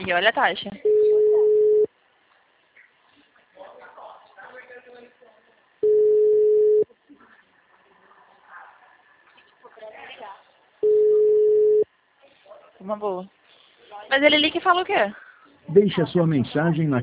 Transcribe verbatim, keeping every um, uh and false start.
E olha a taxa. Uma boa. Mas ele liga e fala o quê? Deixe a sua mensagem na